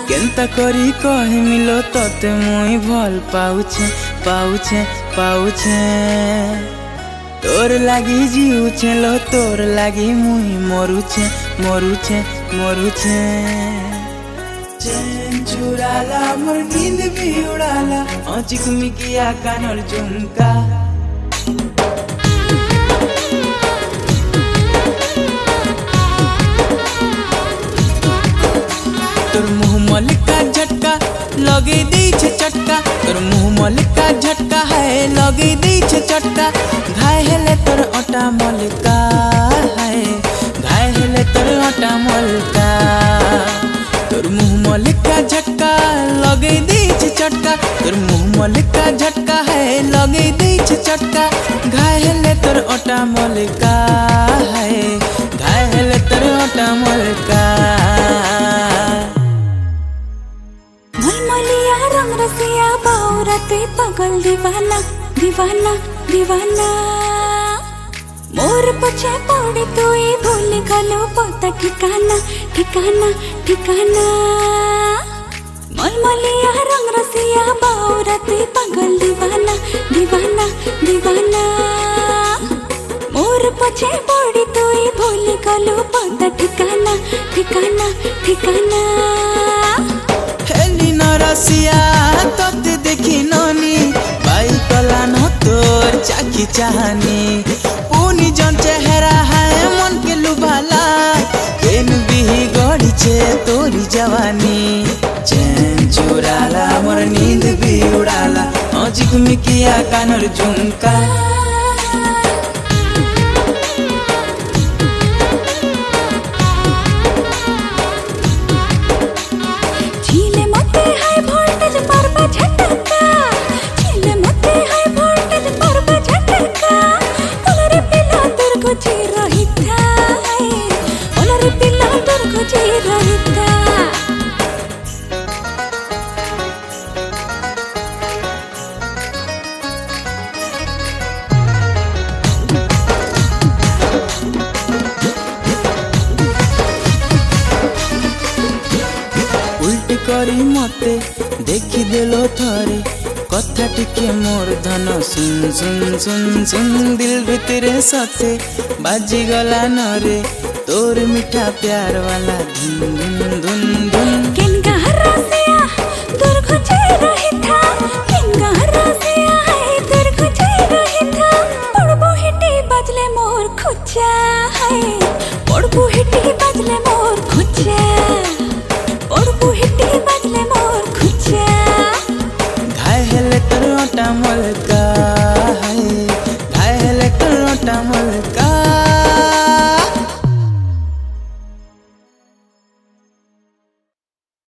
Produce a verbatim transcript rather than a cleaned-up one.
केनता करी कहे मिलो तते मुई भल पाउछे पाउछे पाउछे तोर लागी जीउछे लो तोर लागी मुई मरुछे मरुछे मरुछे चैन चुराला मोर नींद भी उड़ाला औचिक मिकिया कानर झुमका तोर मुँह मलिका झटका लगे दी छे चटका तोर मुँह मलिका झटका है लगे दी छे चटका घाय हेले तोर ओटा मलिका है घाय हेले तोर ओटा मलिका तोर मुँह मलिका झटका लगे दी छे चटका तोर मुँह मलिका झटका है लगे दी छे चटका घाय हेले तोर ओटा मलिका है घाय हेले तोर ओटा मलिका मलमलिया रंग रसिया बाउरा तुई पागल दीवाना दीवाना दीवाना मोर पछे पड़े तुई भूल गलो पता ठिकाना ठिकाना ठिकाना मलमलिया रंग रसिया बाउरा तुई पागल दीवाना दीवाना दीवाना मोर पछे पड़े तुई भूल गलो पता ठिकाना ठिकाना ठिकाना हेली नरसिया तोते देखी ननी बाई कला न तोर चाकी चाहनी पुनी जन चेहरा है मन के लुभाला केन भी गड़ी छे तोरी जवानी चैन चुराला मोर नींद भी उड़ाला औचिक मिकिया कानर झुमका करी मते देखी देलो थरे कथा टिके मोर धन सुन सुन सुन सुन दिल भितरे सते बाजी गला नरे तोर मीठा प्यार वाला धुन धुन धुन धुन केन गहरा सिया तोर खोजे रही था केन गहरा सिया है तोर खोजे रही था पड़बो हिटी बजले मोर खुचा है पड़बो हिटी बजले मोर खुचा पड़बो हिटी बजले मोर खुचा घाय हेले तोर ओटा मलका है घाय हेले तोर ओटा मलका